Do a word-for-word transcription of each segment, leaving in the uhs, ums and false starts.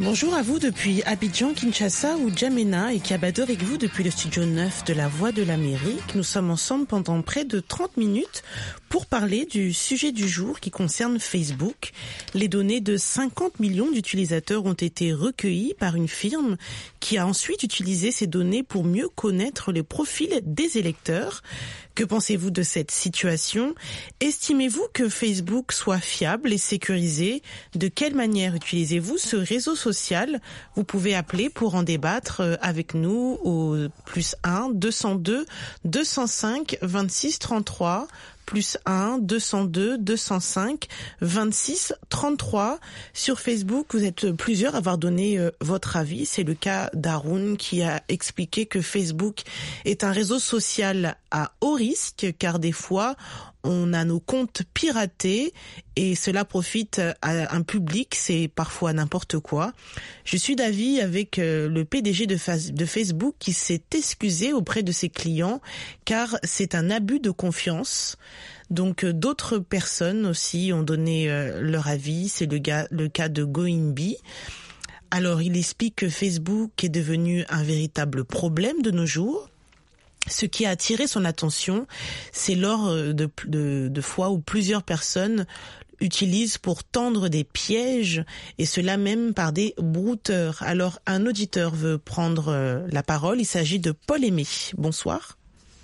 Bonjour à vous depuis Abidjan, Kinshasa ou Djamena et Kiabado avec vous depuis le studio neuf de la Voix de l'Amérique. Nous sommes ensemble pendant près de trente minutes pour parler du sujet du jour qui concerne Facebook. Les données de cinquante millions d'utilisateurs ont été recueillies par une firme qui a ensuite utilisé ces données pour mieux connaître les profils des électeurs. Que pensez-vous de cette situation? Estimez-vous que Facebook soit fiable et sécurisé? De quelle manière utilisez-vous ce réseau social? Vous pouvez appeler pour en débattre avec nous au plus un deux cent deux deux cent cinq vingt-six trente-trois. Plus un deux cent deux deux cent cinq vingt-six trente-trois. Sur Facebook, vous êtes plusieurs à avoir donné euh, votre avis. C'est le cas d'Haroun qui a expliqué que Facebook est un réseau social à haut risque car des fois, on a nos comptes piratés et cela profite à un public, c'est parfois n'importe quoi. Je suis d'avis avec le P D G de Facebook qui s'est excusé auprès de ses clients car c'est un abus de confiance. Donc d'autres personnes aussi ont donné leur avis, c'est le, gars, le cas de Goimbi. Alors il explique que Facebook est devenu un véritable problème de nos jours. Ce qui a attiré son attention, c'est lors de, de, de fois où plusieurs personnes utilisent pour tendre des pièges, et cela même par des brouteurs. Alors, un auditeur veut prendre la parole. Il s'agit de Paul Aimé. Bonsoir.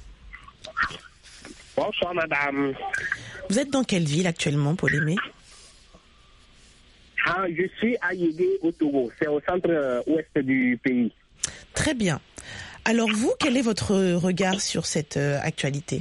Bonsoir, madame. Vous êtes dans quelle ville actuellement, Paul Aimé? Ah, je suis à Yégué, au Togo. C'est au centre-ouest du pays. Très bien. Alors vous, quel est votre regard sur cette euh, actualité?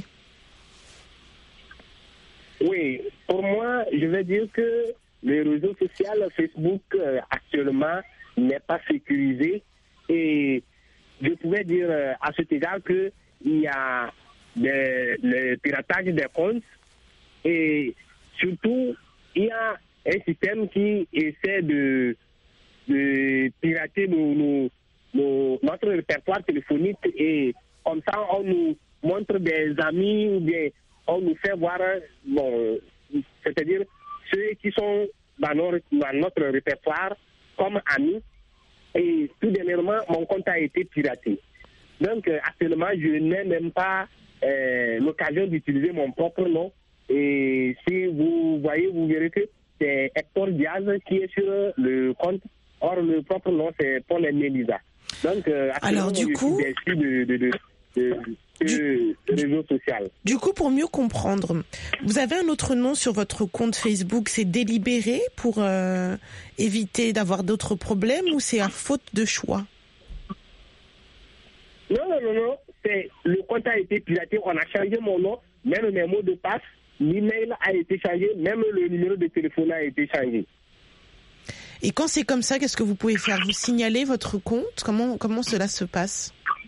Oui, pour moi, je vais dire que le réseau social Facebook euh, actuellement n'est pas sécurisé et je pouvais dire euh, à cet égard qu'il y a des, le piratage des comptes et surtout il y a un système qui essaie de, de pirater nos, nos Nos, notre répertoire téléphonique et comme ça on nous montre des amis ou bien on nous fait voir, bon, c'est-à-dire ceux qui sont dans notre, dans notre répertoire comme amis et tout dernièrement mon compte a été piraté. Donc euh, actuellement je n'ai même pas euh, l'occasion d'utiliser mon propre nom et si vous voyez vous verrez que c'est Hector Diaz qui est sur le compte, or le propre nom c'est Paul Aimé Lisa. Donc, euh, alors du coup, de, de, de, de, de, du, de réseau social. Du coup, pour mieux comprendre, vous avez un autre nom sur votre compte Facebook, c'est délibéré pour euh, éviter d'avoir d'autres problèmes ou c'est à faute de choix? Non, non, non, non. C'est, le compte a été piraté, on a changé mon nom, même mes mots de passe, l'email a été changé, même le numéro de téléphone a été changé. Et quand c'est comme ça, qu'est-ce que vous pouvez faire? Vous signalez votre compte? Comment, comment cela se passe?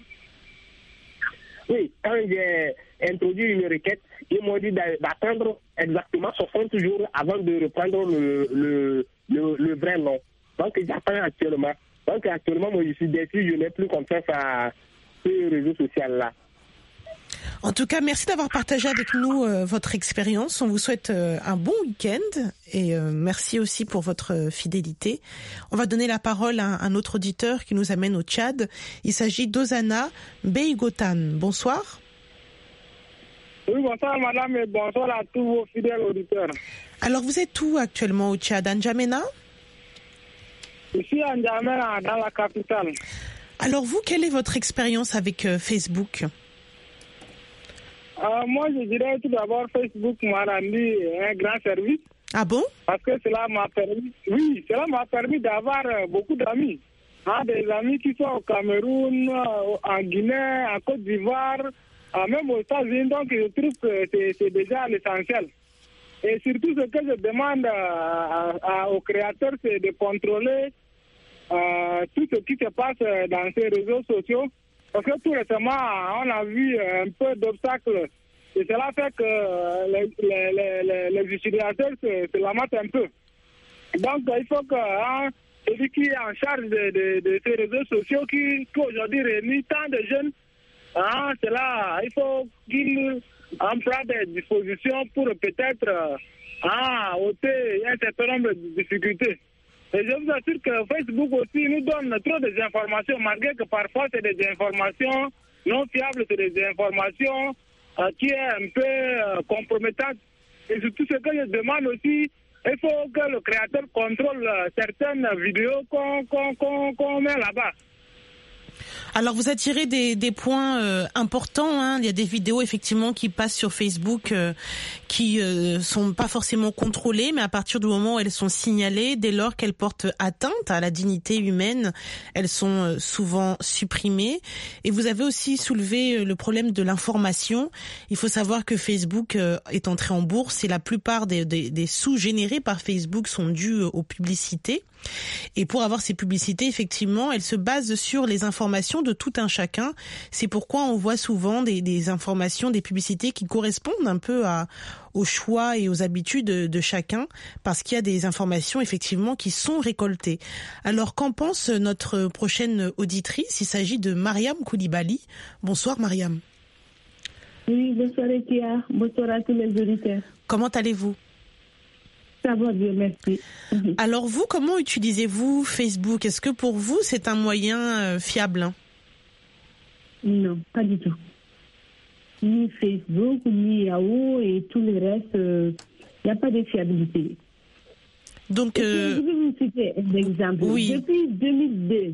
Oui, quand j'ai introduit une requête, ils m'ont dit d'attendre exactement soixante jours avant de reprendre le, le, le, le vrai nom. Donc j'attends actuellement. Donc actuellement, moi je suis déçu, je n'ai plus confiance à ce réseau social-là. En tout cas, merci d'avoir partagé avec nous euh, votre expérience. On vous souhaite euh, un bon week-end et euh, merci aussi pour votre fidélité. On va donner la parole à un autre auditeur qui nous amène au Tchad. Il s'agit d'Ozana Beigotan. Bonsoir. Oui, bonsoir madame et bonsoir à tous vos fidèles auditeurs. Alors, vous êtes où actuellement au Tchad? À N'Djamena? Je suis à N'Djamena, dans la capitale. Alors vous, quelle est votre expérience avec euh, Facebook? Euh, moi, je dirais tout d'abord, Facebook m'a rendu un grand service. Ah bon? Parce que cela m'a permis, oui, cela m'a permis d'avoir beaucoup d'amis. Hein, des amis qui sont au Cameroun, en Guinée, en Côte d'Ivoire, même aux États-Unis. Donc, je trouve que c'est, c'est déjà l'essentiel. Et surtout, ce que je demande à, à, aux créateurs, c'est de contrôler euh, tout ce qui se passe dans ces réseaux sociaux. Parce que tout récemment, on a vu un peu d'obstacles. Et cela fait que les, les, les, les utilisateurs se, se lamentent un peu. Donc, il faut que hein, celui qui est en charge de, de, de ces réseaux sociaux, qui, qui aujourd'hui réunit tant de jeunes, hein, cela, il faut qu'il emploie des dispositions pour peut-être hein, ôter un certain nombre de difficultés. Et je vous assure que Facebook aussi nous donne trop d'informations, malgré que parfois c'est des informations non fiables, c'est des informations euh, qui est un peu euh, compromettantes. Et surtout ce que je demande aussi, il faut que le créateur contrôle euh, certaines vidéos qu'on qu'on, qu'on, qu'on met là-bas. Alors vous attirez des, des points euh, importants, hein. Il y a des vidéos effectivement qui passent sur Facebook euh, qui euh, sont pas forcément contrôlées, mais à partir du moment où elles sont signalées, dès lors qu'elles portent atteinte à la dignité humaine, elles sont euh, souvent supprimées. Et vous avez aussi soulevé euh, le problème de l'information. Il faut savoir que Facebook euh, est entré en bourse et la plupart des, des, des sous générés par Facebook sont dus aux publicités. Et pour avoir ces publicités, effectivement, elles se basent sur les informations de tout un chacun. C'est pourquoi on voit souvent des, des informations, des publicités qui correspondent un peu à, aux choix et aux habitudes de, de chacun, parce qu'il y a des informations, effectivement, qui sont récoltées. Alors, qu'en pense notre prochaine auditrice? Il s'agit de Mariam Koulibaly. Bonsoir, Mariam. Oui, bonsoir, Ekia. Bonsoir à tous les auditeurs. Comment allez-vous? Ça va bien, merci. Alors vous, comment utilisez-vous Facebook? Est-ce que pour vous, c'est un moyen euh, fiable? Non, pas du tout. Ni Facebook, ni Yahoo et tout le reste, il euh, n'y a pas de fiabilité. Donc, euh... je vais vous citer un exemple. Oui. Depuis deux mille deux,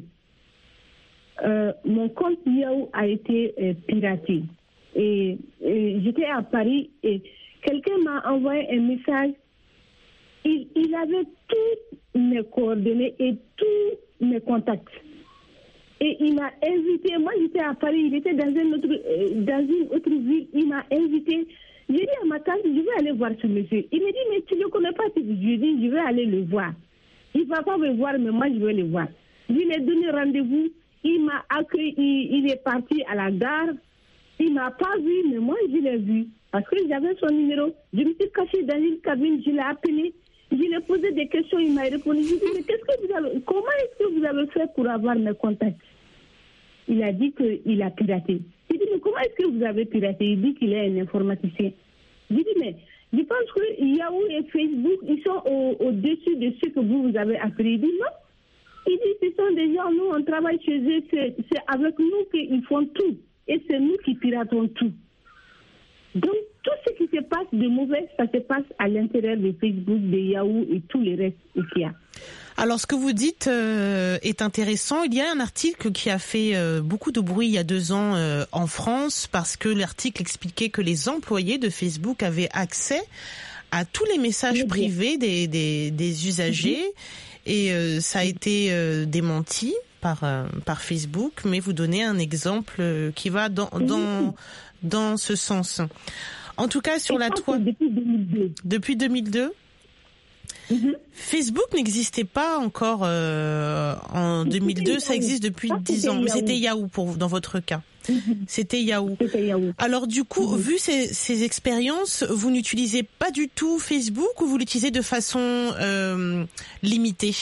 euh, mon compte Yahoo a été euh, piraté. Et, et j'étais à Paris et quelqu'un m'a envoyé un message. Il, il avait toutes mes coordonnées et tous mes contacts. Et il m'a invité. Moi, j'étais à Paris. Il était dans une autre, euh, dans une autre ville. Il m'a invité. J'ai dit à ma tante, je vais aller voir ce monsieur. Il m'a dit, mais tu ne le connais pas. Je lui ai dit, je vais aller le voir. Il ne va pas me voir, mais moi, je vais le voir. Je lui ai donné rendez-vous. Il m'a accueilli. Il, il est parti à la gare. Il ne m'a pas vu, mais moi, je l'ai vu. Parce que j'avais son numéro. Je me suis cachée dans une cabine. Je l'ai appelé. Je lui ai posé des questions, il m'a répondu. Je lui ai dit, mais qu'est-ce que vous avez, comment est-ce que vous avez fait pour avoir mes contacts? Il a dit qu'il a piraté. J'ai dit, mais comment est-ce que vous avez piraté? Il dit qu'il est un informaticien. J'ai dit, mais je pense que Yahoo et Facebook, ils sont au, au-dessus de ce que vous, vous avez appris. Il dit, non. Il dit, ce sont des gens, nous, on travaille chez eux, c'est, c'est avec nous qu'ils font tout. Et c'est nous qui piratons tout. Donc, tout ce qui se passe de mauvais, ça se passe à l'intérieur de Facebook, de Yahoo et tous les restes qu'il y a. Alors, ce que vous dites euh, est intéressant. Il y a un article qui a fait euh, beaucoup de bruit il y a deux ans euh, en France, parce que l'article expliquait que les employés de Facebook avaient accès à tous les messages privés des, des, des usagers. Mm-hmm. Et euh, ça a été euh, démenti par, euh, par Facebook. Mais vous donnez un exemple qui va dans... dans mm-hmm. dans ce sens. En tout cas, sur Et la toile... Depuis deux mille deux. Depuis deux mille deux mm-hmm. Facebook n'existait pas encore euh, en deux mille deux, ça existe depuis ah, dix ans. Mais c'était Yahoo pour, dans votre cas. Mm-hmm. C'était Yahoo. C'était Yahoo. Alors du coup, mm-hmm. vu ces, ces expériences, vous n'utilisez pas du tout Facebook ou vous l'utilisez de façon euh, limitée?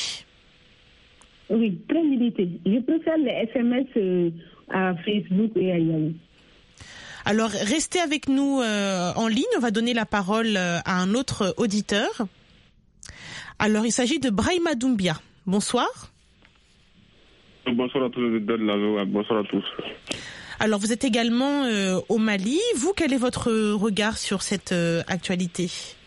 Oui, très limitée. Je préfère les S M S euh, à Facebook et à Yahoo. Alors, restez avec nous euh, en ligne. On va donner la parole euh, à un autre auditeur. Alors, il s'agit de Brahima Doumbia. Bonsoir. Bonsoir à tous. Bonsoir à tous. Alors, vous êtes également euh, au Mali. Vous, quel est votre regard sur cette euh, actualité?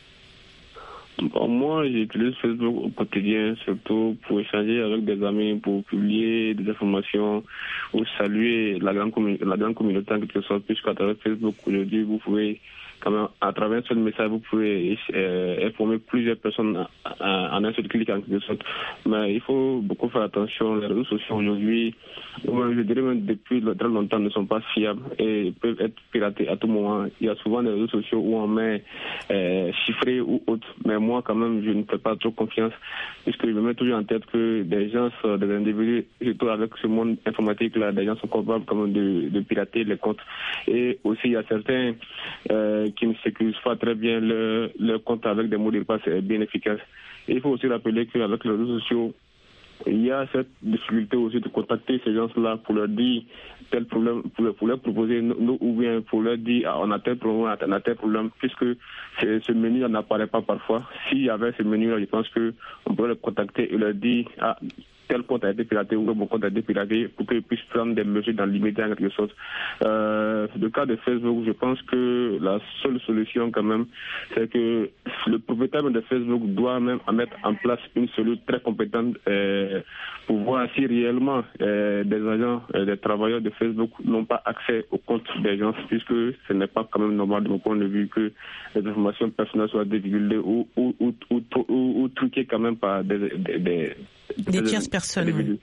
Bon, moi, j'utilise Facebook au quotidien, surtout pour échanger avec des amis, pour publier des informations, ou saluer la grande, commun- la grande communauté en quelque sorte, puisqu'à travers Facebook, aujourd'hui, vous pouvez, quand même, à travers un seul message, vous pouvez euh, informer plusieurs personnes en un seul clic en quelque sorte. Mais il faut beaucoup faire attention. Les réseaux sociaux aujourd'hui, je dirais même depuis très longtemps, ne sont pas fiables et peuvent être piratés à tout moment. Il y a souvent des réseaux sociaux où on met euh, chiffré ou autre. Mais moi, quand même, je ne fais pas trop confiance, puisque je me mets toujours en tête que des gens, des individus, surtout avec ce monde informatique-là, des gens sont capables quand même de, de pirater les comptes. Et aussi, il y a certains euh, qui ne sécurisent pas très bien leur le compte avec des mots de passe bien efficaces. Et il faut aussi rappeler qu'avec les réseaux sociaux, il y a cette difficulté aussi de contacter ces gens-là pour leur dire tel problème, pour, pour leur proposer nous, ou bien pour leur dire ah, on a tel problème, on a tel problème, puisque ce menu n'apparaît pas parfois. S'il y avait ce menu-là, je pense qu'on pourrait les contacter et leur dire ah, tel compte a été piraté ou mon compte a été piraté pour qu'ils puissent prendre des mesures dans l'immédiat en quelque sorte. Euh, le cas de Facebook, je pense que la seule solution quand même, c'est que le propriétaire de Facebook doit même mettre en place une cellule très compétente euh, pour voir si réellement euh, des agents, euh, des travailleurs de Facebook n'ont pas accès aux comptes des gens, puisque ce n'est pas quand même normal de mon point de vue que les informations personnelles soient divulguées ou, ou, ou, ou, ou, ou truquées quand même par des... des, des Des tierces personnes. Oui.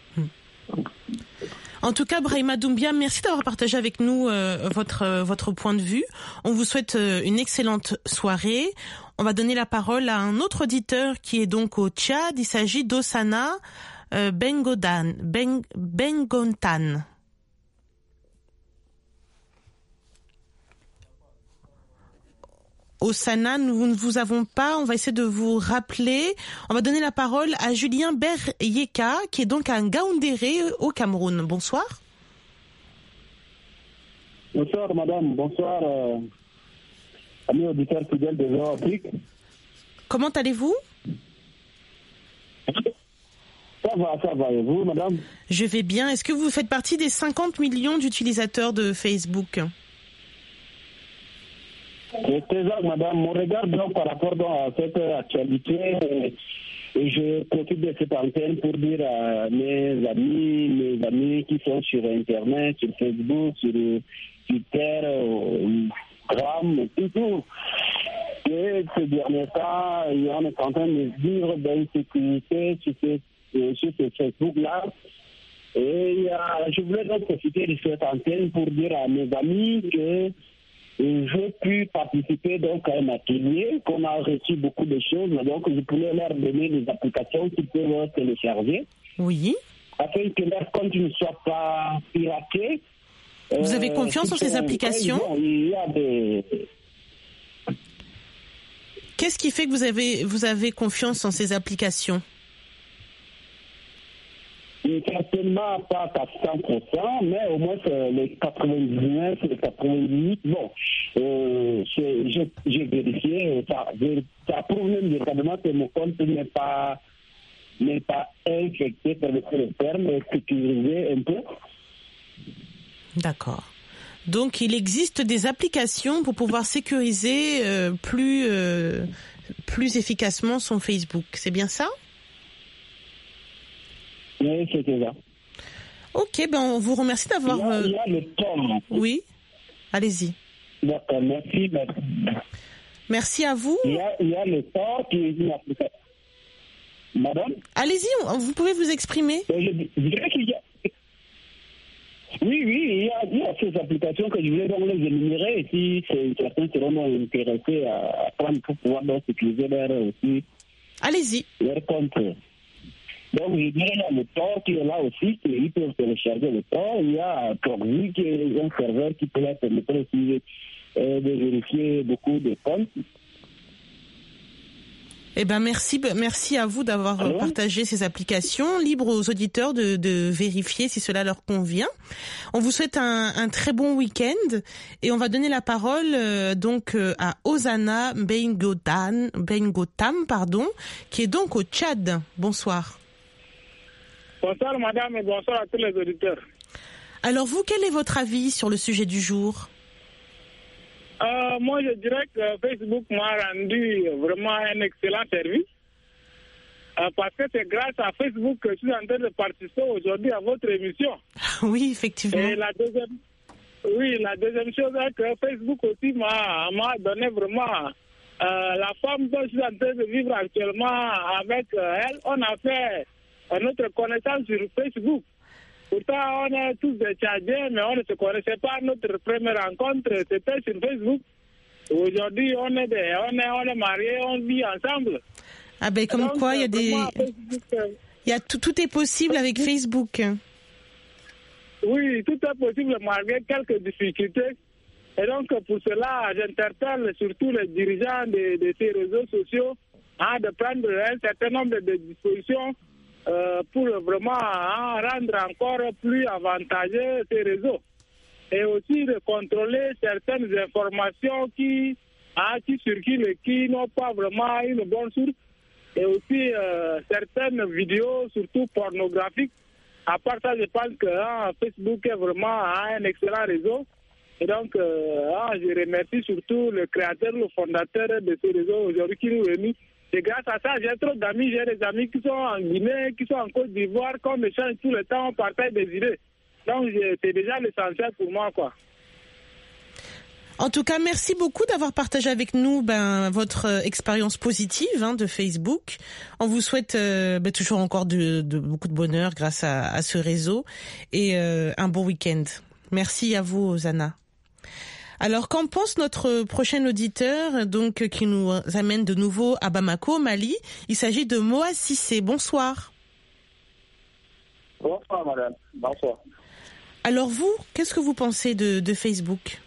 En tout cas, Brahima Doumbia, merci d'avoir partagé avec nous euh, votre euh, votre point de vue. On vous souhaite euh, une excellente soirée. On va donner la parole à un autre auditeur qui est donc au Tchad. Il s'agit d'Osana euh, Bengodan, ben, Bengontan. Osana, nous ne vous avons pas. On va essayer de vous rappeler. On va donner la parole à Julien Beryeka, qui est donc à Ngaoundéré au Cameroun. Bonsoir. Bonsoir, madame. Bonsoir, euh, amis auditeurs fidèles de Voix Afrique. Comment allez-vous? Ça va, ça va. Et vous, madame? Je vais bien. Est-ce que vous faites partie des cinquante millions d'utilisateurs de Facebook? C'est exact, madame. Mon regard donc, par rapport donc, à cette actualité, et, et je profite de cette antenne pour dire à mes amis, mes amis qui sont sur Internet, sur Facebook, sur Twitter, Instagram, tout, tout, que ces derniers temps, on est en train de vivre d'insécurité sur ce, sur ce Facebook-là. Et euh, je voulais donc profiter de cette antenne pour dire à mes amis que j'ai pu participer donc à un atelier, qu'on a reçu beaucoup de choses, donc je pouvais leur donner des applications qu'ils peuvent télécharger. Oui. Afin que leur compte ne soit pas piraté. Vous avez euh, confiance en ces applications? bon, il y a des... Qu'est-ce qui fait que vous avez, vous avez confiance en ces applications? Certainement pas à cent pour cent, mais au moins les quatre-vingt-dix-neuf, les quatre-vingt-dix-huit, bon, euh, j'ai, j'ai vérifié, ça, ça prouve même véritablement que mon compte n'est pas, n'est pas infecté, par le terme, sécurisé un peu. D'accord. Donc il existe des applications pour pouvoir sécuriser euh, plus, euh, plus efficacement son Facebook, c'est bien ça? Oui, c'était ça. Ok, ben on vous remercie d'avoir... Il y a, il y a le temps. Oui, allez-y. D'accord, merci. merci. Merci à vous. Il y a, il y a le temps qui est une application. Madame? Allez-y, vous pouvez vous exprimer. Je, je dirais qu'il y a... Oui, oui, il y, a, il y a ces applications que je voulais donc les énumérer et si certains seront intéressés à prendre pour pouvoir donc utiliser leur aussi. Allez-y. Leur compte. Donc, je dirais là, le Tor qui est là aussi, ils peuvent télécharger le Tor. Il y a Proxy qui est un serveur qui peut leur permettre aussi euh, de vérifier beaucoup de comptes. Eh ben merci, merci à vous d'avoir Allô? partagé ces applications. Libre aux auditeurs de, de vérifier si cela leur convient. On vous souhaite un, un très bon week-end et on va donner la parole euh, donc euh, à Osana Bengotan, Bengotam, pardon, qui est donc au Tchad. Bonsoir. Bonsoir madame et bonsoir à tous les auditeurs. Alors vous, quel est votre avis sur le sujet du jour? Euh, moi, je dirais que Facebook m'a rendu vraiment un excellent service. Euh, parce que c'est grâce à Facebook que je suis en train de participer aujourd'hui à votre émission. Oui, effectivement. Et la deuxième, oui, la deuxième chose est que Facebook aussi m'a, m'a donné vraiment euh, la femme dont je suis en train de vivre actuellement avec elle. On a fait notre connaissance sur Facebook. Pourtant, on est tous des Tchadiens, mais on ne se connaissait pas. Notre première rencontre, c'était sur Facebook. Aujourd'hui, on est, des, on est, on est mariés, on vit ensemble. Ah ben, comme donc, quoi, il y a des... Facebook, il y a tout, tout est possible avec Facebook. Oui, tout est possible malgré quelques difficultés. Et donc, pour cela, j'interpelle surtout les dirigeants de, de ces réseaux sociaux hein, de prendre un certain nombre de dispositions euh, pour vraiment hein, rendre encore plus avantageux ces réseaux. Et aussi de contrôler certaines informations qui, hein, qui circulent et qui n'ont pas vraiment une bonne source. Et aussi euh, certaines vidéos, surtout pornographiques. À part ça, je pense que hein, Facebook est vraiment hein, un excellent réseau. Et donc, euh, hein, je remercie surtout le créateur, le fondateur de ce réseau aujourd'hui qui nous réunit. Et grâce à ça, j'ai trop d'amis, j'ai des amis qui sont en Guinée, qui sont en Côte d'Ivoire, qu'on échange tout le temps, on partage des idées. Donc, c'est déjà l'essentiel pour moi, quoi. En tout cas, merci beaucoup d'avoir partagé avec nous ben, votre euh, expérience positive hein, de Facebook. On vous souhaite euh, ben, toujours encore de, de beaucoup de bonheur grâce à, à ce réseau et euh, un bon week-end. Merci à vous, Zana. Alors, qu'en pense notre prochain auditeur, donc qui nous amène de nouveau à Bamako, Mali? Il s'agit de Moa Sissé. Bonsoir. Bonsoir, madame. Bonsoir. Alors vous, qu'est-ce que vous pensez de, de Facebook?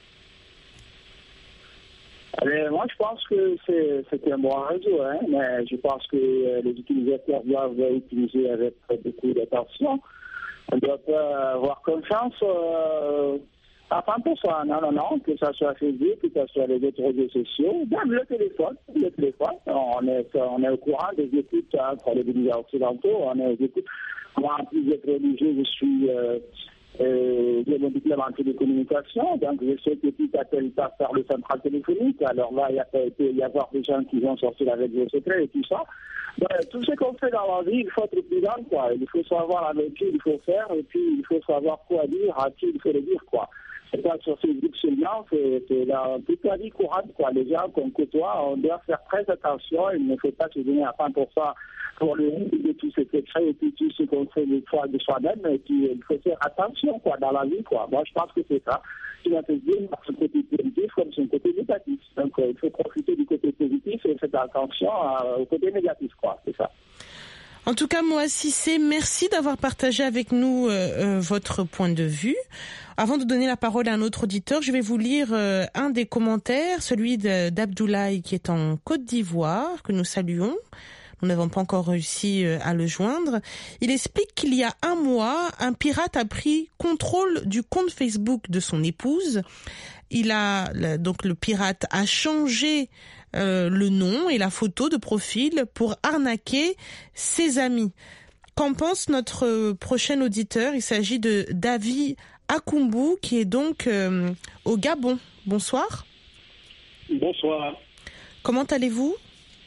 Alors, moi, je pense que c'est, c'est un bon réseau, hein, mais je pense que euh, les utilisateurs doivent utiliser avec beaucoup d'attention. On doit pas avoir confiance euh, à cent pour cent. Non, non, non, que ce soit Facebook, que ce soit les autres réseaux sociaux, même le téléphone. Le téléphone, on est, on est au courant des écoutes entre les médias occidentaux, on est aux écoutes. Moi, en plus d'être religieux, je suis... Euh, Euh, j'ai mon diplôme en télécommunication, donc je sais que tout appel passe par le central téléphonique. Alors là, il y a il y a des gens qui vont sortir avec des secrets et tout ça. Donc, tout ce qu'on fait dans la vie, il faut être prudent, quoi. Il faut savoir avec qui il faut faire et puis il faut savoir quoi dire, à qui il faut le dire, quoi. C'est pas sur Facebook seulement, c'est, c'est dans toute la vie courante, quoi. Les gens qu'on côtoie, on doit faire très attention. Il ne faut pas se donner à cent pour cent pour le risque de tous ces secrets et puis tout ce qu'on fait de soi, de soi-même. Et puis, il faut faire attention, quoi, dans la vie, quoi. Moi, je pense que c'est ça. Tu vas te dire son côté positif comme son côté négatif. Donc, euh, il faut profiter du côté positif et faire attention euh, au côté négatif, quoi. C'est ça. En tout cas, Moa Sissé, merci d'avoir partagé avec nous euh, euh, votre point de vue. Avant de donner la parole à un autre auditeur, je vais vous lire euh, un des commentaires, celui de, d'Abdoulaye qui est en Côte d'Ivoire, que nous saluons. Nous n'avons pas encore réussi euh, à le joindre. Il explique qu'il y a un mois, un pirate a pris contrôle du compte Facebook de son épouse. Il a donc le pirate a changé euh, le nom et la photo de profil pour arnaquer ses amis. Qu'en pense notre prochain auditeur? Il s'agit de David Akumbu qui est donc euh, au Gabon. Bonsoir. Bonsoir. Comment allez-vous?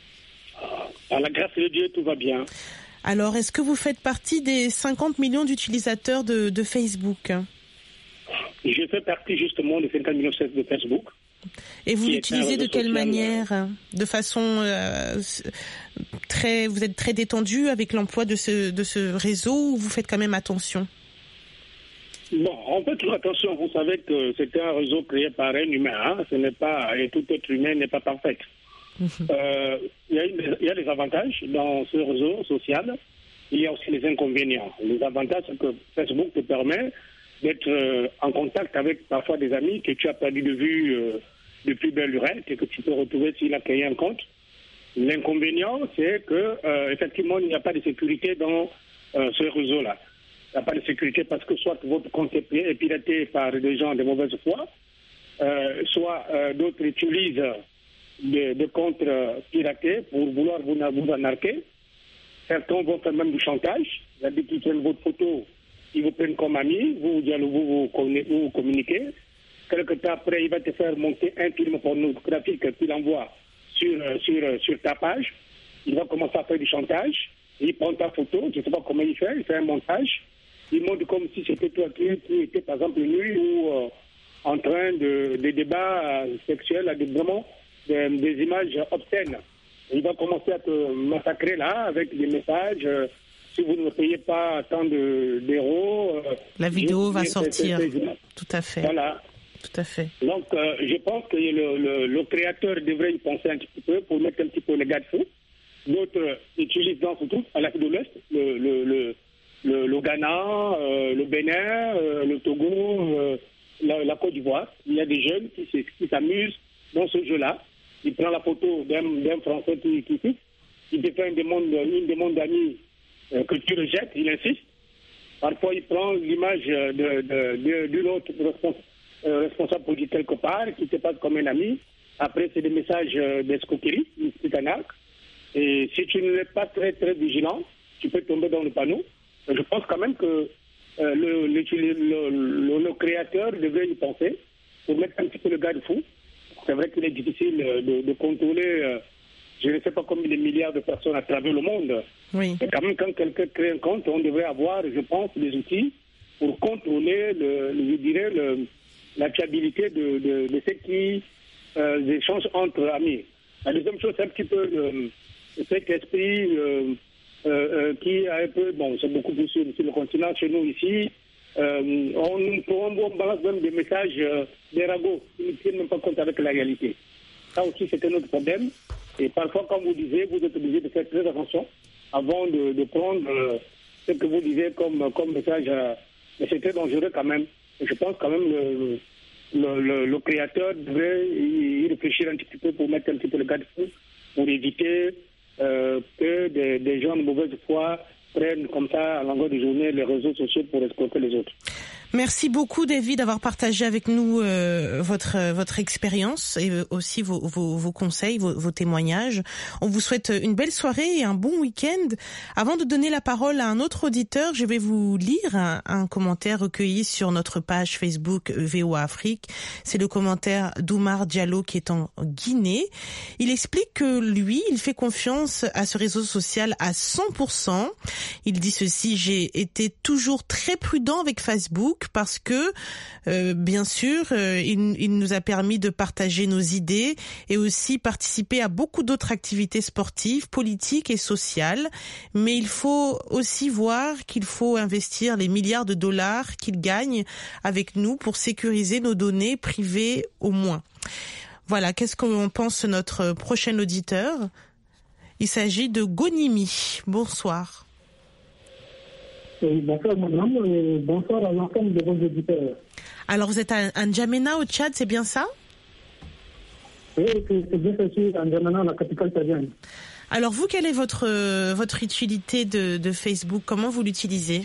À la grâce de Dieu, tout va bien. Alors, est-ce que vous faites partie des cinquante millions d'utilisateurs de, de Facebook? Je fais partie justement des cinquante millions de Facebook. Et vous l'utilisez de quelle manière? De façon euh, très, vous êtes très détendu avec l'emploi de ce de ce réseau ou vous faites quand même attention? Bon, on fait toujours attention. Vous savez que c'est un réseau créé par un humain. Hein. Ce n'est pas, et tout être humain n'est pas parfait. Euh, il y a une, il y a des avantages dans ce réseau social. Il y a aussi les inconvénients. Les avantages, c'est que Facebook te permet d'être euh, en contact avec parfois des amis que tu as perdu de vue euh, depuis belle lurette et que tu peux retrouver s'il a créé un compte. L'inconvénient, c'est que euh, effectivement, il n'y a pas de sécurité dans euh, ce réseau-là. Il n'y a pas de sécurité parce que soit votre compte est piraté par des gens de mauvaise foi, euh, soit euh, d'autres utilisent des de comptes piratés pour vouloir vous, vous arnaquer. Certains vont faire même du chantage, c'est-à-dire qu'ils prennent votre photo, ils vous prennent comme ami, vous, vous, vous, vous, vous communiquez. Quelque temps après, il va te faire monter un film pornographique qu'il envoie sur, sur, sur ta page. Il va commencer à faire du chantage. Il prend ta photo, je ne sais pas comment il fait, il fait un montage. Il montre comme si c'était toi qui, qui était, par exemple, nu ou euh, en train de, de débats euh, sexuels, de, vraiment de, des images obscènes. Il va commencer à te massacrer là avec des messages. Euh, si vous ne payez pas tant de, d'euros... Euh, La vidéo va sortir. C'est, c'est, c'est, Tout à fait. Voilà. Tout à fait. Donc, euh, je pense que le, le, le créateur devrait y penser un petit peu pour mettre un petit peu les garde-fous. D'autres utilisent dans ce truc, à l'Afrique de l'Ouest, le, le, le, le, le Ghana, euh, le Bénin, euh, le Togo, euh, la, la Côte d'Ivoire. Il y a des jeunes qui, qui s'amusent dans ce jeu-là. Il prend la photo d'un, d'un Français qui, qui fixe. Il te fait une demande, une demande d'amis euh, que tu rejettes, il insiste. Parfois, il prend l'image de, de, de, d'une autre responsable, euh, responsable politique quelque part, qui te passe comme un ami. Après, c'est des messages euh, d'escroquerie, c'est un arc. Et si tu n'es pas très, très vigilant, tu peux tomber dans le panneau. Et je pense quand même que euh, le, le, le, le, le créateur devrait y penser pour mettre un petit peu le garde-fou. C'est vrai qu'il est difficile de, de contrôler, euh, je ne sais pas combien de milliards de personnes à travers le monde. Oui. Mais quand même, quand quelqu'un crée un compte, on devrait avoir, je pense, des outils pour contrôler, le, le, je dirais, le, la fiabilité de, de, de ce qui euh, échange entre amis. La deuxième chose, c'est un petit peu le, cet esprit euh, euh, euh, qui a un peu, bon, c'est beaucoup plus sur, sur le continent, chez nous ici, euh, on, on, on balance même des messages, euh, des ragots, qui ne tiennent même pas compte avec la réalité. Ça aussi, c'est un autre problème. Et parfois, comme vous disiez, vous êtes obligé de faire très attention avant de, de prendre euh, ce que vous disiez comme, comme message. Euh, mais c'est très dangereux quand même. Et je pense quand même le, le, le, le créateur devrait y réfléchir un petit peu pour mettre un petit peu le garde-fou, pour éviter euh, que des, des gens de mauvaise foi prennent comme ça à longueur de journée les réseaux sociaux pour escroquer les autres. Merci beaucoup, David, d'avoir partagé avec nous euh, votre euh, votre expérience et aussi vos vos, vos conseils, vos, vos témoignages. On vous souhaite une belle soirée et un bon week-end. Avant de donner la parole à un autre auditeur, je vais vous lire un, un commentaire recueilli sur notre page Facebook V O A Afrique. C'est le commentaire d'Oumar Diallo qui est en Guinée. Il explique que lui, il fait confiance à ce réseau social à cent pour cent. Il dit ceci: j'ai été toujours très prudent avec Facebook, parce que, euh, bien sûr, euh, il, il nous a permis de partager nos idées et aussi participer à beaucoup d'autres activités sportives, politiques et sociales. Mais il faut aussi voir qu'il faut investir les milliards de dollars qu'il gagne avec nous pour sécuriser nos données privées au moins. Voilà, qu'est-ce qu'on pense de notre prochain auditeur? Il s'agit de Gonimi. Bonsoir. Bonsoir madame, et bonsoir à l'ensemble de vos auditeurs. Alors vous êtes à N'Djamena au Tchad, c'est bien ça? Oui, c'est bien ça, je suis à N'Djamena, la capitale tchadienne. Alors vous, quelle est votre euh, votre utilité de, de Facebook? Comment vous l'utilisez?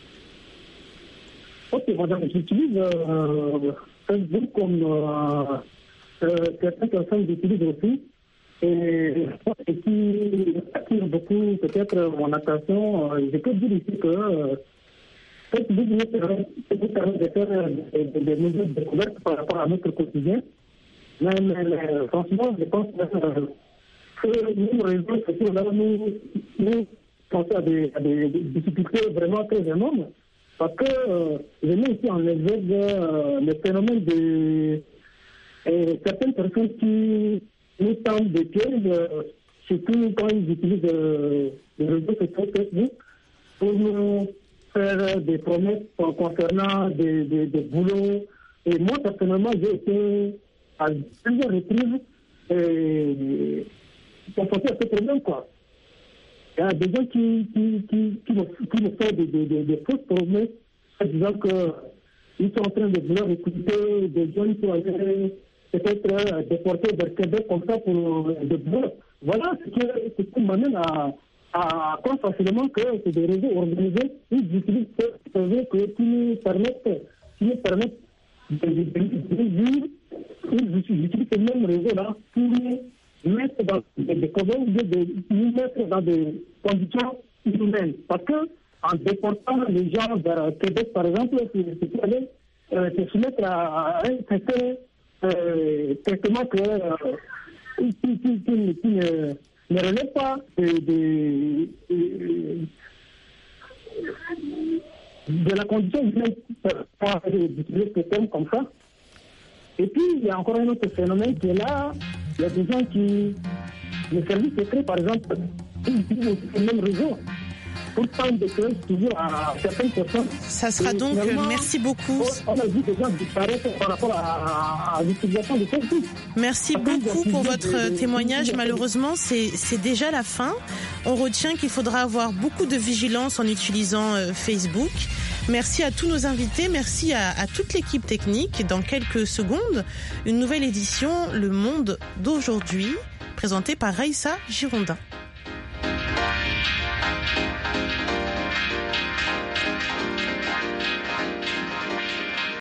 Ok madame, j'utilise euh, Facebook comme euh, euh, certaines personnes l'utilisent aussi. Et ce qui attire beaucoup peut-être mon attention, euh, je peux dire ici que euh, Facebook nous permet de faire des, des, des nouvelles découvertes par rapport à notre quotidien. Mais, mais, mais franchement, je pense euh, que nous, réseaux sociaux, là, nous, nous pensons à des, à des difficultés vraiment très énormes. Parce que euh, je mets ici en exergue euh, le phénomène de euh, certaines personnes qui nous tendent des pièges, euh, surtout quand ils utilisent euh, les réseaux sociaux Facebook pour nous faire des promesses concernant des, des, des boulots. Et moi, personnellement, j'ai été à plusieurs reprises et confronté à ce problème, quoi. Il y a des gens qui, qui, qui, qui, me, qui me font des, des, des, des fausses promesses en disant qu'ils sont en train de vouloir recruter des gens qui vont aller peut-être euh, déportés vers Québec comme ça pour euh, de boulot. Voilà ce qui, ce qui m'amène à, à croire facilement que c'est des réseaux organisés. Ils utilisent ces réseaux qui nous permettent, qui nous permettent de vivre. Ils utilisent ces mêmes réseaux-là pour nous mettre dans des, des, de nous mettre dans des conditions inhumaines. Parce que en déportant les gens vers Québec, par exemple, c'est pour aller euh, se soumettre à, à un certain Euh, traitement que euh, qui, qui, qui, qui ne, ne relève pas de, de, de, de la condition humaine pour d'utiliser ce terme comme ça. Et puis il y a encore un autre phénomène qui est là. Il y a des gens qui, les services secrets par exemple, ils utilisent aussi le même réseau. Ça sera donc, merci beaucoup. On a vu des gens disparaître par rapport à, à l'utilisation de Facebook. Merci beaucoup pour votre témoignage. Malheureusement, c'est, c'est déjà la fin. On retient qu'il faudra avoir beaucoup de vigilance en utilisant euh, Facebook. Merci à tous nos invités. Merci à, à toute l'équipe technique. Dans quelques secondes, une nouvelle édition, Le Monde d'aujourd'hui, présentée par Raïssa Girondin.